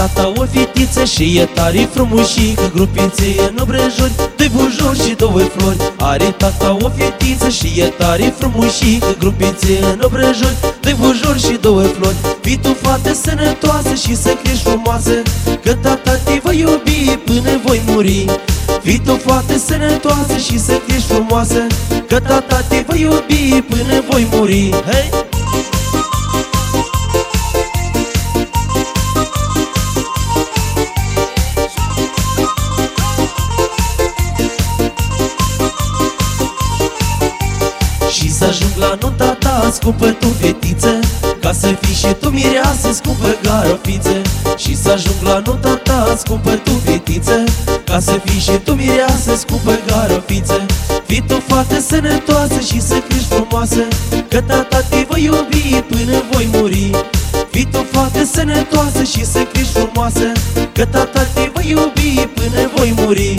tata o fetiță și e tare frumușică, grupițe în obrăjori, doi bujori și două flori. Are tata o fetiță și e tare frumușică, grupițe în obrăjori, doi bujori și două flori. Fii tu fată sănătoasă și să crești frumoasă, că tata te va iubi până voi muri. Fii tu fată sănătoasă și să crești frumoasă, că tata te va iubi până voi muri. Hei! Și să ajung la nunta ta, scumpă tu fetiță, ca să fii și tu mireasă, scumpă garofiță. Și să ajung la nunta ta, scumpă tu fetiță, ca să fii și tu mireasă, scumpă garofiță. Fii tu fată sănătoasă și să crești frumoasă, că tata te va iubi până voi muri. Fii tu fată sănătoasă și să crești frumoasă, că tata te va iubi până voi muri.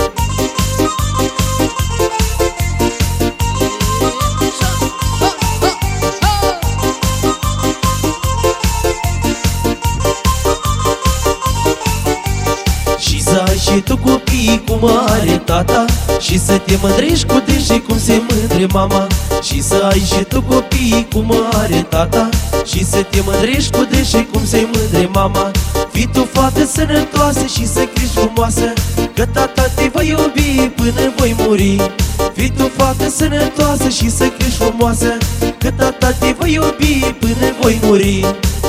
Să ai și tu copii cum are tata, și să te mândrești cu dânsii cum se mândre mama. Și să ai și tu copii cum are tata, și să te mândrești cu dânsii cum se mândre mama. Fii tu fată sănătoasă și să crești frumoasă, că tata te va iubi până voi muri. Fii tu fată sănătoasă și să crești frumoasă, că tata te va iubi până voi muri.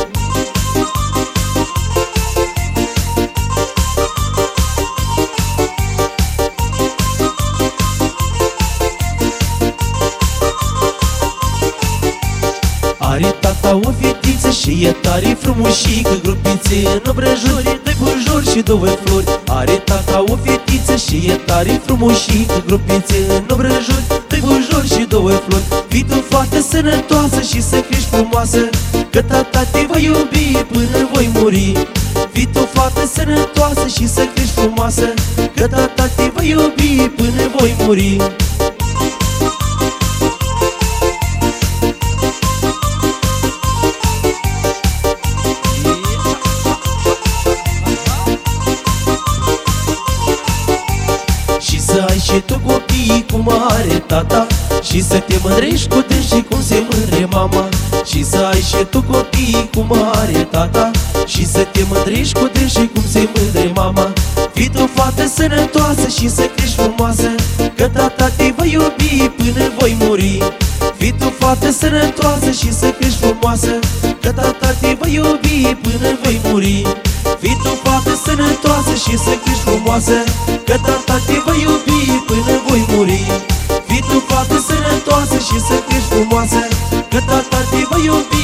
Are tata o fetiță și e tare frumușică, grupițe în obrăjori, doi bujori și două flori. Are tata o fetiță și e tare frumușică, grupițe în obrăjori, doi bujori și două flori. Fii tu fată sănătoasă și să crești frumoasă, că tata te va iubi până voi muri. Fii tu fată sănătoasă și să crești frumoasă, că tata te va iubi până voi muri. Să ai și tu copii cum are tata, și să te mândrești cu dânsii cum se mândre mama. Și să ai și tu copii cum are tata, și să te mândrești cu dânsii cum se mândre mama. Fii tu fată sănătoasă și să crești frumoasă, că tata te va iubi până voi muri. Fii tu fată sănătoasă și să crești frumoasă, că tata te va iubi până voi muri. Fii tu fată sănătoasă și să crești frumoasă, că tata te va iubi până voi muri. Fii tu fată sănătoasă și să crești frumoasă, că tata te va iubi